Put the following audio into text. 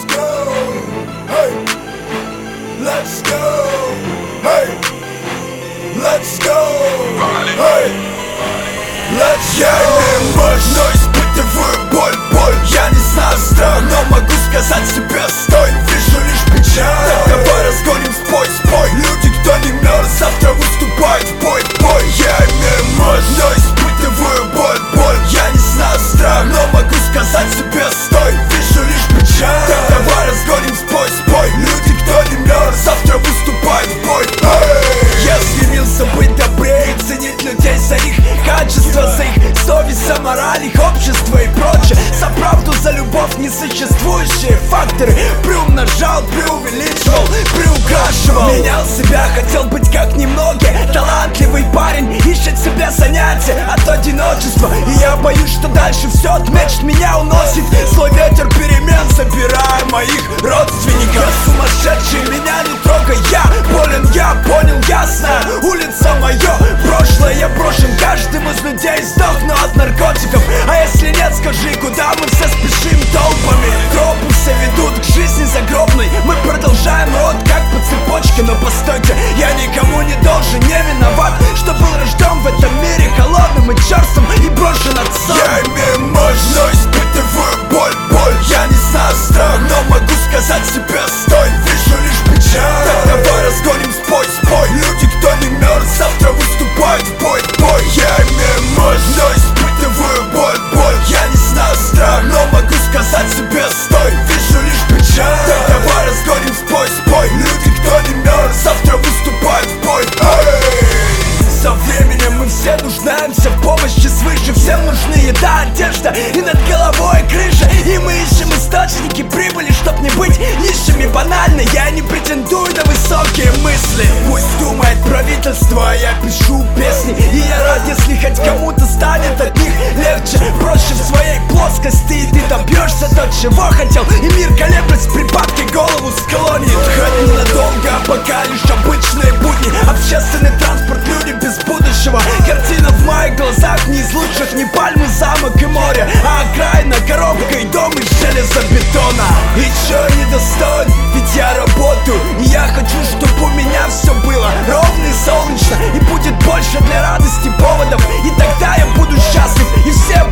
Let's go, hey, let's go, hey, let's go, hey, let's go. Но испытываю боль, я не знаю страх, но могу сказать себе стой, вижу лишь печаль. Так давай разгоним спой, люди, кто не мерз, завтра выступает в бой. Я имею мощь, но испытываю боль, я не знаю страх, но могу сказать себе стой, вижу лишь печаль. Так давай разгоним спой, люди, кто не мерз, завтра выступает в бой. Я стремился быть добрее и ценить людей за их качество, за их совесть, за мораль, их общество и прочее. За правду, за любовь, несуществующие факторы приумножал, преувеличивал, приукрашивал. Менял себя, хотел быть как немногие. Талантливый парень ищет себе занятия от одиночества. И я боюсь, что дальше все отмечет, меня уносит злой ветер перемен, забирая моих родственников. Я сумасшедший, меня не трогай, я болен, я понял, ясно. Улица мое прошлое, я брошен каждым из людей, сдохну от наркотиков. А если нет, скажи, куда мы все спешим толпами? Тропы все ведут к жизни загробной. Мы продолжаем род как по цепочке. Но постойте, я никому не должен, не виноват, что был рожден в этом мире холодным и черствым и брошен отцом. Я имею мощь, но испытываю боль, я не знаю страх, но могу сказать себе стой, вижу лишь печаль. Так давай разгоним спой, люди, кто не мерз, завтра выступает в бой. Я имею мощь, но испытываю боль, я не знаю страх, но могу сказать себе стой, вижу лишь печаль. Так давай разгоним спой, люди, кто не мерз, завтра выступает в бой. Со временем мы все нуждаемся в помощи свыше. Всем нужны еда, одежда и над головой крыша. И мы ищем источники прибыли, чтоб не быть нищими. Банально, я не претендую на высокие мысли. Пусть думает правительство, а я пишу песни. И я рад, если хоть кому-то станет от них легче. Проще в своей плоскости, и ты добьешься то, чего хотел. И мир колеблет в припадке, голову склонит. Хоть ненадолго, а пока лишь обычные будни. Общественный транспорт, люди без будущего. Картина в моих глазах не из лучших, не пальмы, замок и море, а окраина, коробка и дом из железобетона. И чё недостоин, ведь я работаю. И я хочу, чтобы у меня все было ровно и солнечно. И будет больше для радости поводов. И тогда я буду счастлив, и все